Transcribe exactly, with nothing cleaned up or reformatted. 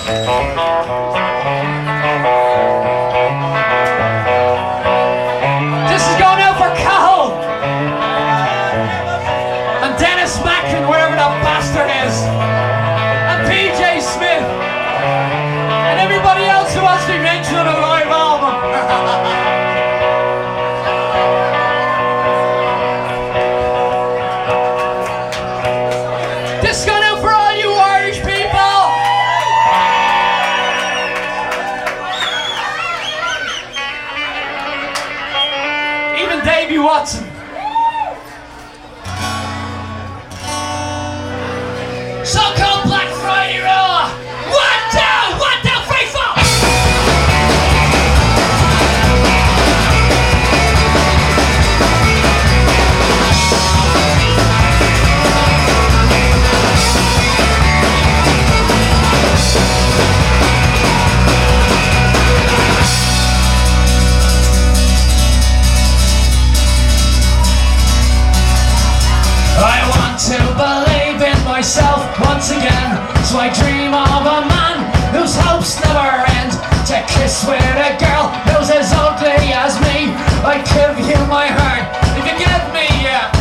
This is going out for Cahill and Dennis Mackin, wherever that bastard is, and P J Smith and everybody else who wants to be mentioned on a live album. This is going out for all you Irish people. Even Davey Watson. So-called Black Friday roller. One, two, one, two, three, four. I want to believe in myself once again, so I dream of a man whose hopes never end, to kiss with a girl who's as ugly as me. I'd give you my heart if you give me, yeah.